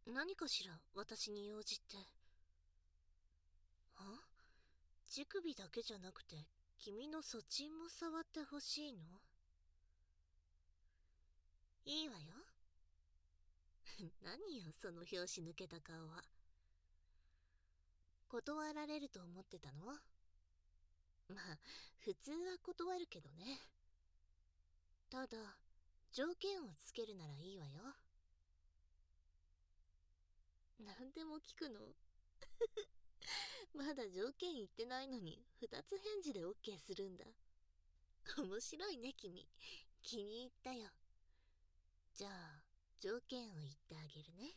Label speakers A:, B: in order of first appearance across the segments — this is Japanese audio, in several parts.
A: 何かしら、私に用事って。は？乳首だけじゃなくて、君のそちんも触ってほしいの？いいわよ。何よ、その拍子抜けた顔は。断られると思ってたの？まあ、普通は断るけどね。ただ、条件をつけるならいいわよ。何でも聞くの？まだ条件言ってないのに、二つ返事で OK するんだ。面白いね、君。気に入ったよ。じゃあ、条件を言ってあげるね。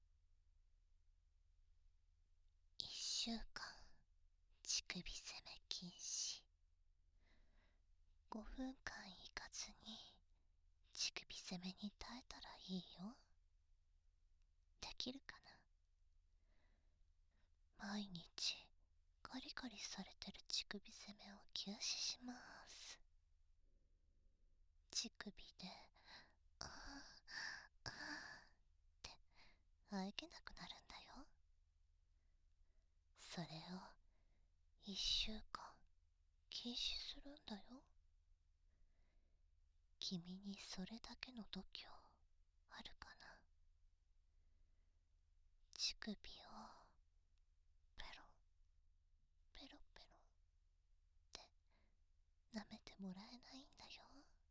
B: 1週間、乳首攻め禁止。5分間行かずに、乳首攻めに耐えたらいいよ。できるかな？毎日、カリカリされてる乳首攻めを休止します。乳首で、あー、あーって喘げなくなるんだよ。それを1週間禁止するんだよ。君にそれだけの度胸あるかな？乳首をペロペロペロって舐めてもらえないんだよ。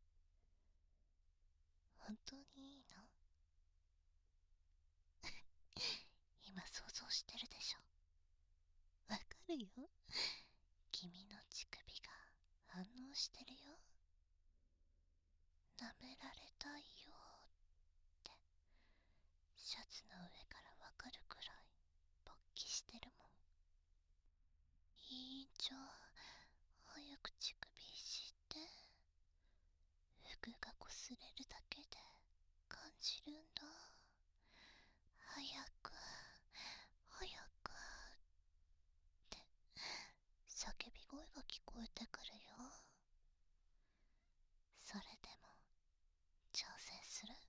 B: 本当にいいの？今想像してるでしょ？わかるよ。君の乳首が反応してるよ。舐められたいよってシャツの上からわかるくらい勃起してるもん。いいんじゃ、早く乳首いじって。服がこすれるだけで感じるんだ。早く早くって叫び声が聞こえてくるよ。それでも挑戦する？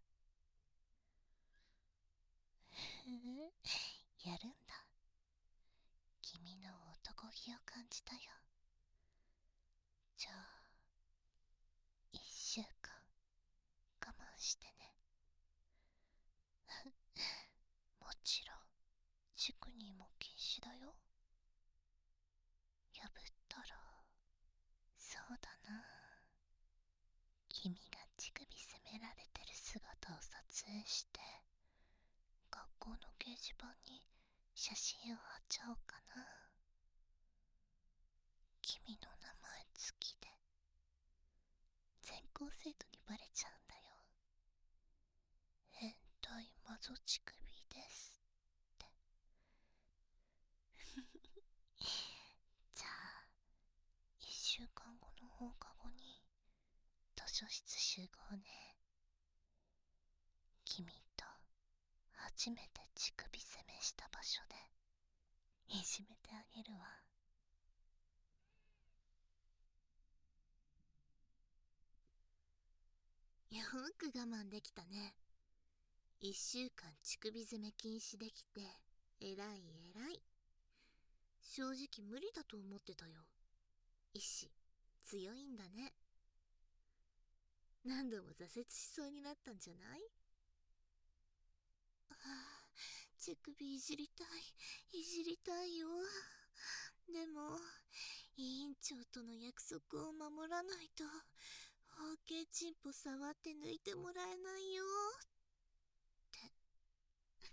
B: やるんだ。君の男気を感じたよ。じゃあ1週間我慢してね。もちろんチクニーも禁止だよ。破ったらそうだな、君が乳首責められてる姿を撮影して学校の掲示板に写真を貼っちゃおうかな。君の名前付きで全校生徒にバレちゃうんだよ。変態マゾ乳首ですって。じゃあ1週間後の放課後に図書室集合ね。君と初めて乳首攻めした場所でいじめてあげるわ。
A: よく我慢できたね。1週間乳首攻め禁止できて、偉い偉い。正直無理だと思ってたよ。意志、強いんだね。何度も挫折しそうになったんじゃない？ああ、乳首いじりたい、いじりたいよ。でも、委員長との約束を守らないと、包茎チンポ触って抜いてもらえないよ。って。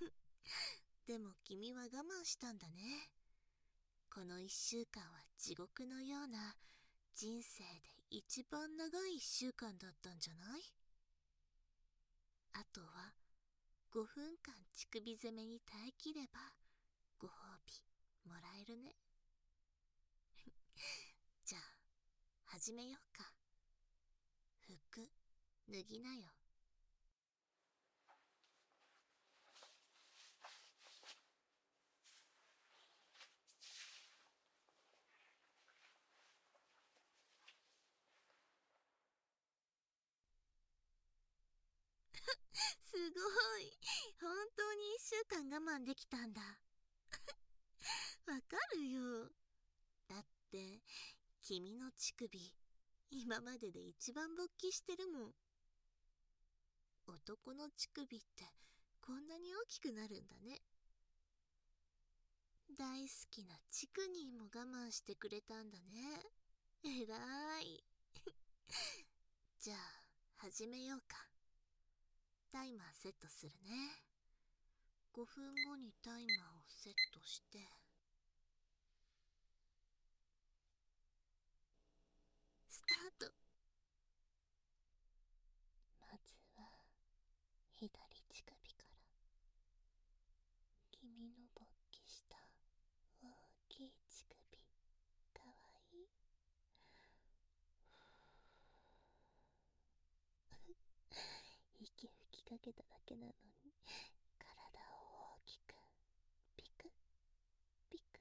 A: でも君は我慢したんだね。この1週間は地獄のような、人生で一番長い1週間だったんじゃない？あとは5分間乳首攻めに耐えきればご褒美もらえるね。じゃあ始めようか。服脱ぎなよ。すごい。本当に間我慢できたんだ。わかるよ。だって、君の乳首、今までで一番勃起してるもん。男の乳首ってこんなに大きくなるんだね。大好きなチクニーも我慢してくれたんだね。えらい。じゃあ、始めようか。タイマーセットするね。5分後にタイマーをセットして、スタート。
B: まずは左乳首から。君の勃起した大きい乳首、かわいい。息吹きかけただけなのに体を大きくピクピクって。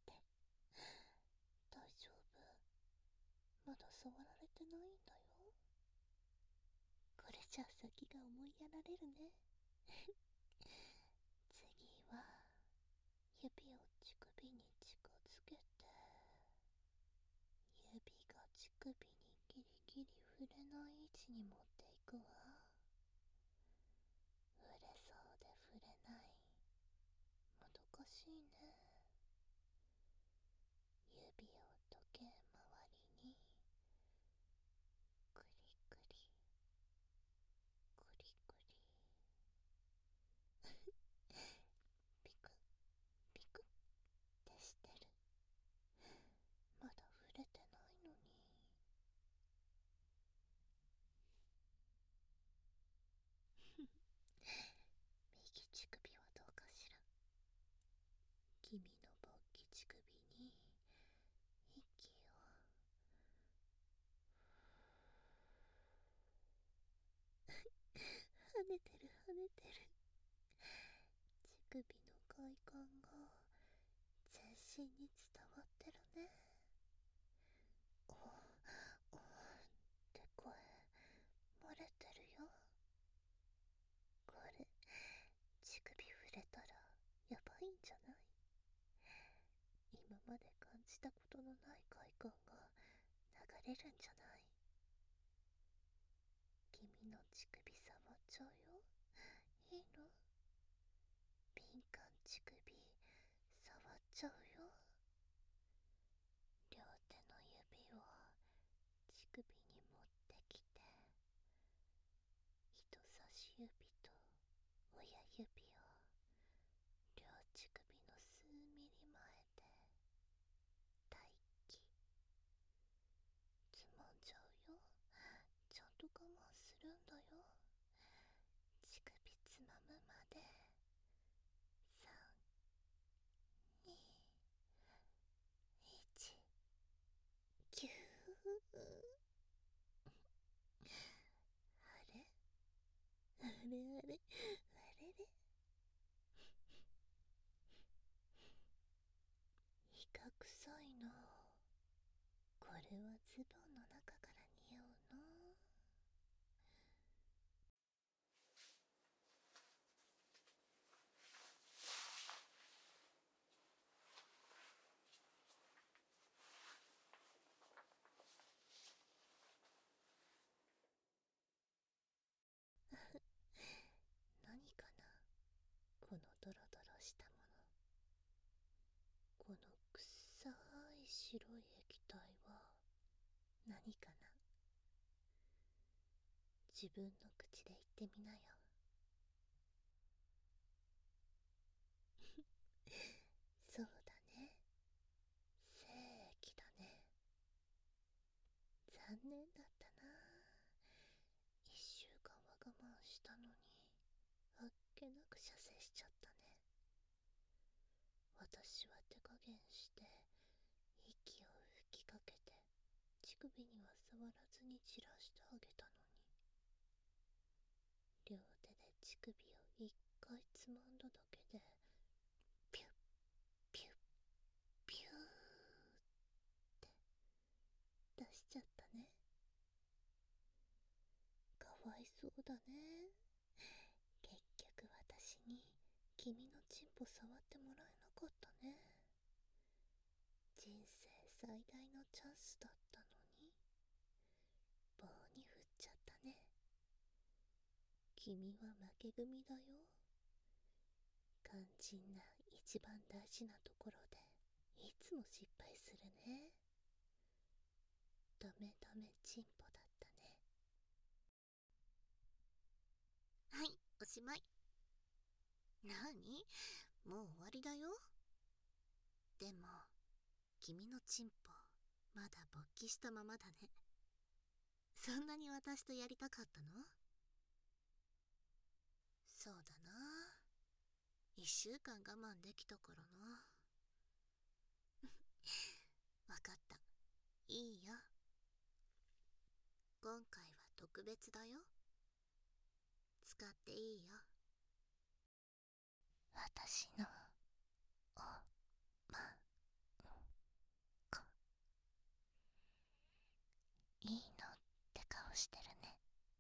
B: 大丈夫？まだ触られてないんだよ。これじゃ先が思いやられるね。次は指を乳首に近づけて、指が乳首にギリギリ触れない位置に持っていくわ。触れそうで触れない。もどかしいね。指を時計回りにクリクリクリクリピクピクってしてる。まだ触れてないのに。右乳首はどうかしら。君の勃起乳首に息を跳ねてる跳ねてる。乳首の快感が全身に伝わってるね。おーおーって声漏れてるよ。これ乳首触れたらやばいんじゃない？今まで感じたことのない快感が流れるんじゃない？君の乳首触っちゃうよ。いいの？敏感乳首触っちゃうよ。両手の指を乳首に持ってきて、人差し指と親指を両乳首の数ミリ前で待機。つまんじゃうよ。ちゃんと我慢するんだよ。乳首つまむまで。3、2、1、キュー。あれあれあれあれれ。イカ臭いな。これはズボンの中から匂うの。何かな、このドロドロしたもの。この臭い白い液体は何かな。自分の口で言ってみなよ。そうだね、精液だね。残念だったな。1週間は我慢したのにあっけなく射精しちゃったね。私は手加減して息を吹きかけて乳首には触らずに散らしてあげたのに、両手で乳首を一回つまんだだけでピュッピュッピューって出しちゃったね。かわいそうだね。結局私に気
A: 君のチンポ触ってもらえなかったね。人生最大のチャンスだったのに、棒に振っちゃったね。君は負け組だよ。肝心な一番大事なところでいつも失敗するね。ダメダメチンポだったね。はい、おしまい。なに？もう終わりだよ。でも君のチンポまだ勃起したままだね。そんなに私とやりたかったの？そうだな。1週間我慢できたからな。わかった。いいよ。今回は特別だよ。使っていいよ。
B: 私のおまんこ。いいのって顔してるね。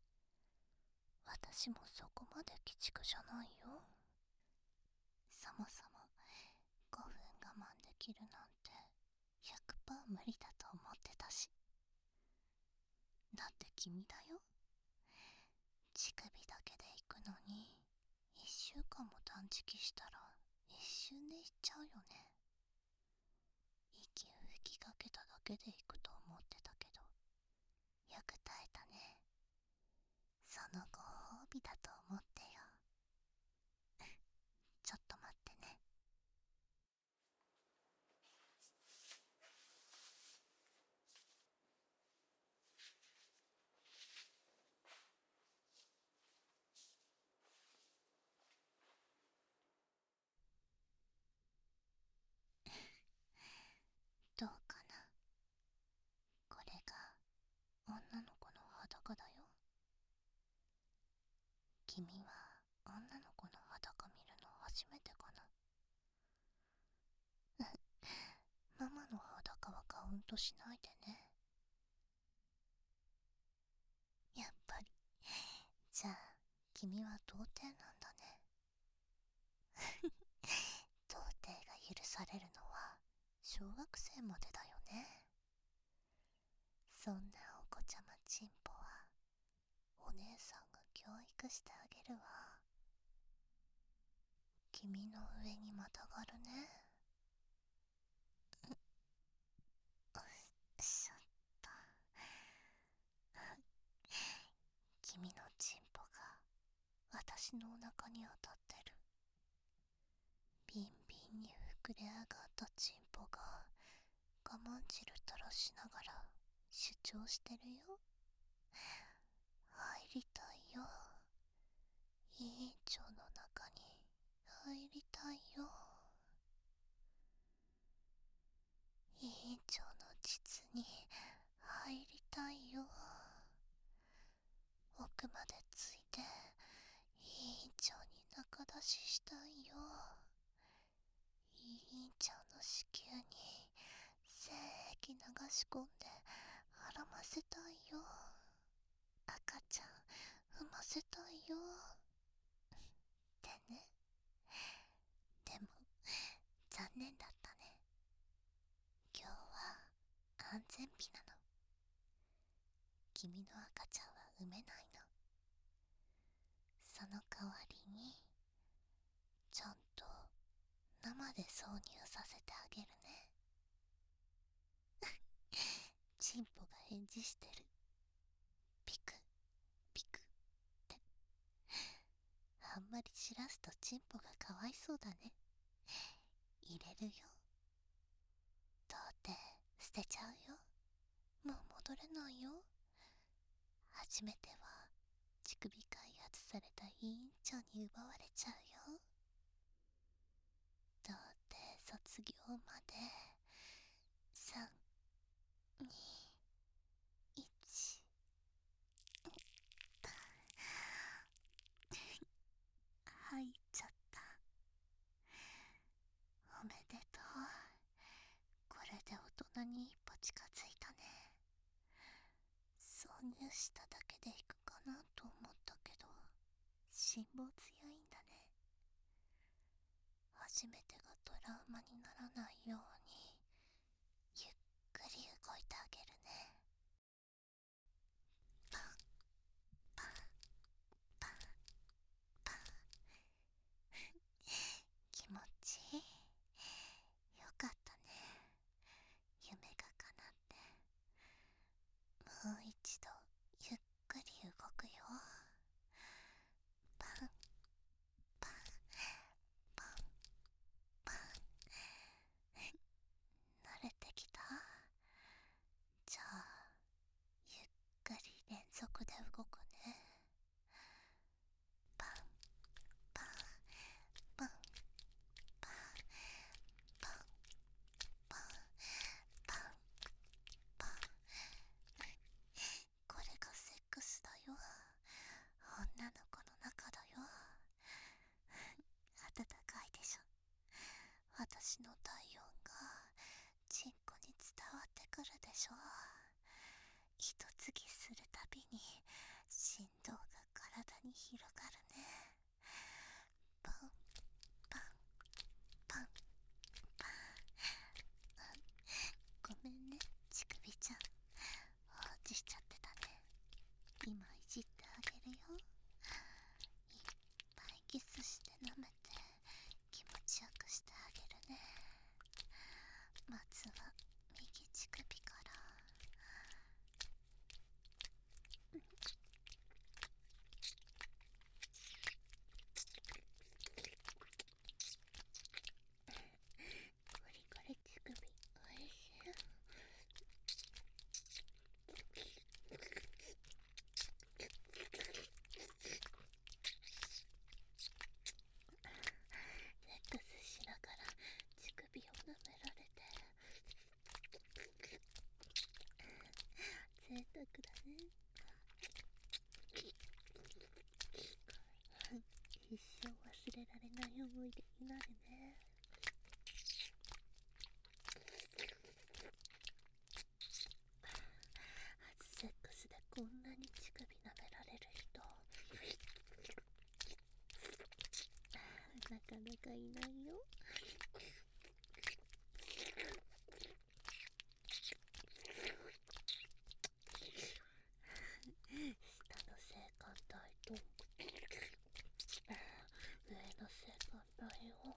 B: 私もそこまで鬼畜じゃないよ。そもそも5分我慢できるなんて 100% 無理だと思ってたし。だって君だよ。乳首だけで行くのに1週間も断食したら一瞬で行っちゃうよね。息を吹きかけただけで行くと思ってたけど、よく耐えたね。そのご褒美だと思ってよ。ちょっと待ってね。どうかな。これが女の子の裸だよ。君は女の子の裸見るの初めてかな。ママの裸はカウントしないでね。やっぱり。じゃあ君は童貞なんだね。童貞が許されるのは小学生までだよね。そんなお子ちゃまチンポはお姉さんが教育してあげるわ。君の上にまたがるね。しょっと。君のチンポが私のお腹に当たってる。ビンビンに膨れ上がったチンポが我慢汁垂らしながら主張してるよ。入りたいよ。委員長の中に入りたいよ。委員長の膣に入りたいよ。奥までついて委員長に中出ししたいよ。委員長の子宮に精液流し込んで絡ませたいよ。赤ちゃん産ませたいよ。ってね。でも残念だったね。今日は安全日なの。君の赤ちゃんは産めないの。その代わりにちゃんと生で挿入させてあげるね。チンポが返事してる。ピクピクって。あんまり散らすとチンポがかわいそうだね。入れるよ。童貞捨てちゃうよ。もう戻れないよ。初めては乳首開発された委員長に奪われちゃうよ。童貞卒業まで3、2、1。入っちゃった。おめでとう。これで大人に一歩近づいたね。挿入しただけでいくかなと思ったけど、辛抱強いんだね。 初めてがトラウマにならないようにゆっくり動いてあげるね。パンパンパンパン。気持ちいい。よかったね。夢が叶って。もう一度ゆっくり動くよ。パンパンパンパン。慣れてきた？じゃあゆっくり連続で動くね。パンパンパンパンパンパンパンパン。これがセックスだよ。女の子の中だよ。暖かいでしょ。私の体温がチンコに伝わってくるでしょ。一継ぎするたびに振動が体に広がるね。パンパンパンパン。ごめんね、乳首ちゃん。放置しちゃってたね。今いじってあげるよ。いっぱいキスして舐めて気持ちよくしてあげるね。まずは右乳首から。ゴリゴリ乳首おいしい。セックスしながら乳首を舐められて贅沢だね。一生忘れられない思い出になるね。初セックスでこんなに乳首舐められる人なかなかいないよ。下の性感帯と上の性感帯を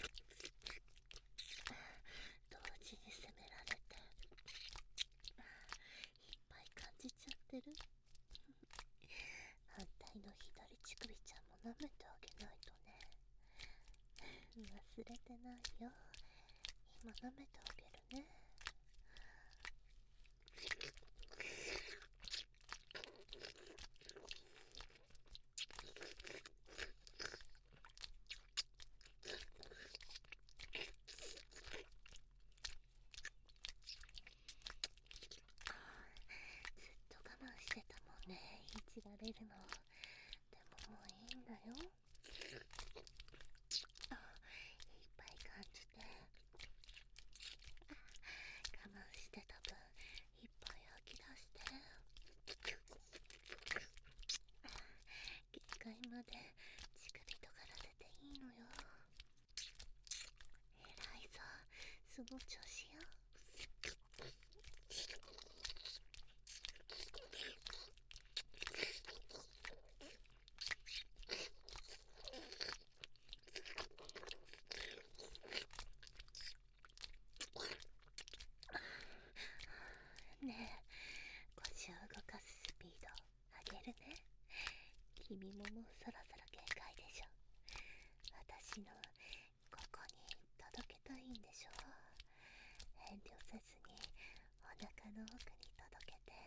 B: 同時に攻められていっぱい感じちゃってる。反対の左乳首ちゃんも舐めてあげないとね。忘れてないよ。今舐めてあげるね。ずっと我慢してたもんね、いじられるの。でももういいんだよ。いっぱい感じて。我慢してた分いっぱい吐き出して。限界まで乳首とがらせていいのよ。偉いぞ、その調子よ。ねえ、腰を動かすスピード上げるね。君ももうそろそろ限界でしょ。私のここに届けたいんでしょ。遠慮せずにお腹の奥に届けて。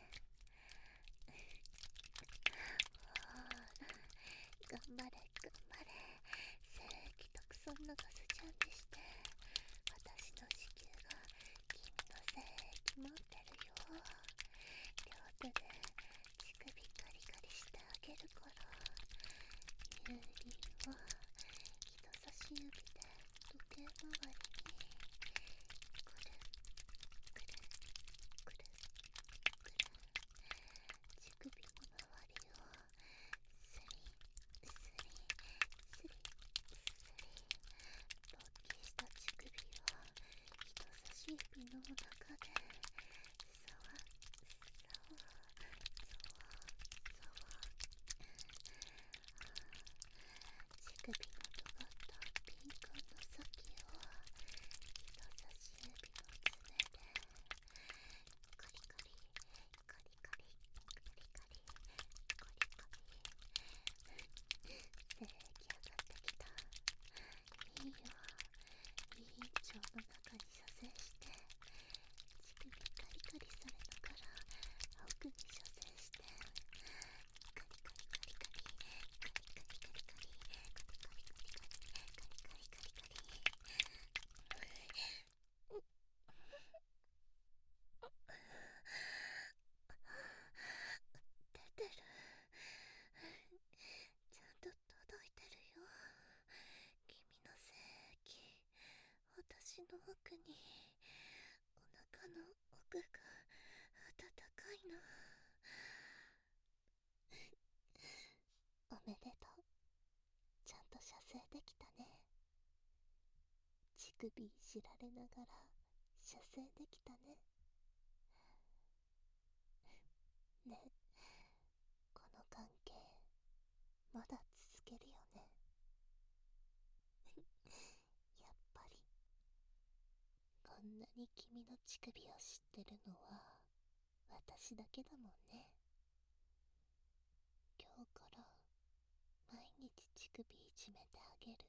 B: ほら、頑張れ頑張れ。精液たくさん流す準備して。私の子宮が君の精液持ってるよ。両手で乳首カリカリしてあげるから。乳輪を人差し指で時計回りにくるくるくるくる。乳首の周りをスリスリスリスリ。時
A: の奥にお腹の奥が温かいの。おめでとう。ちゃんと射精できたね。乳首いじられながら射精できたね。ね、この関係まだ続けるよね。やっぱりこんなに君の乳首を知ってるのは私だけだもんね。今日から毎日乳首いじめてあげる。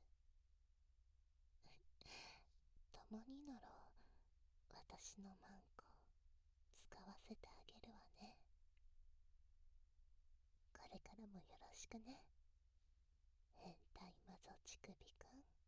A: 共にのろ私のマンコ使わせてあげるわね。これからもよろしくね。変態マゾ乳首くん。